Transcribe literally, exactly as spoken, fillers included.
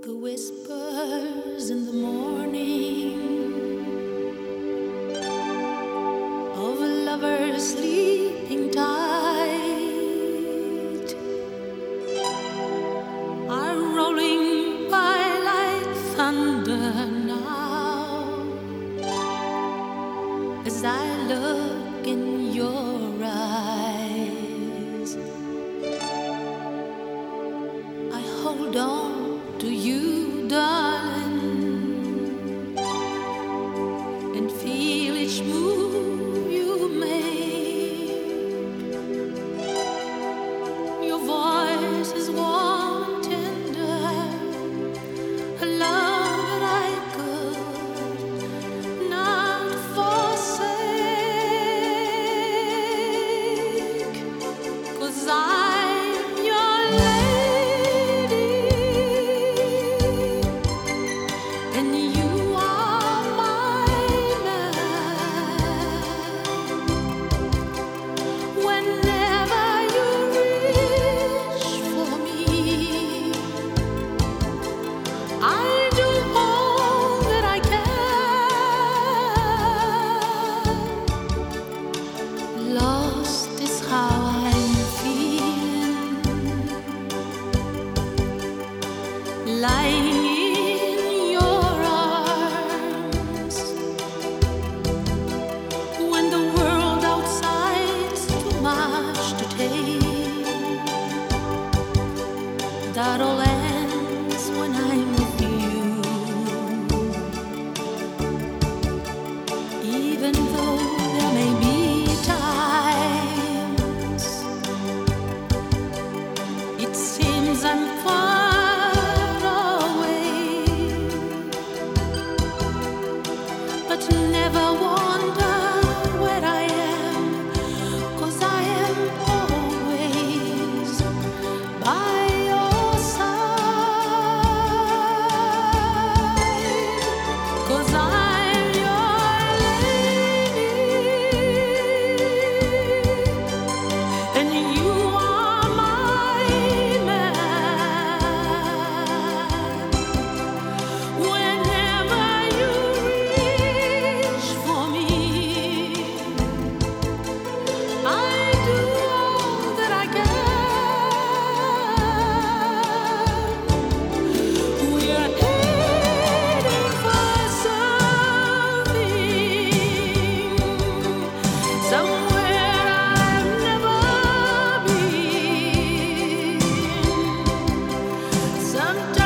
The whispers in the morning of a lover sleeping tight are rolling by like thunder now as I look in your eyes. I hold on to you, darling, and feel each move you make. Your voice is warm and tender, a love that I could not forsake, 'cause I'm your lady. And you are my man. Whenever you reach for me, I'll do all that I can. Lost is how I'm feeling, lying that all ends when I'm with you. Even though there may be times it seems I'm far away, but never wonder where I am, 'cause I am always by sometimes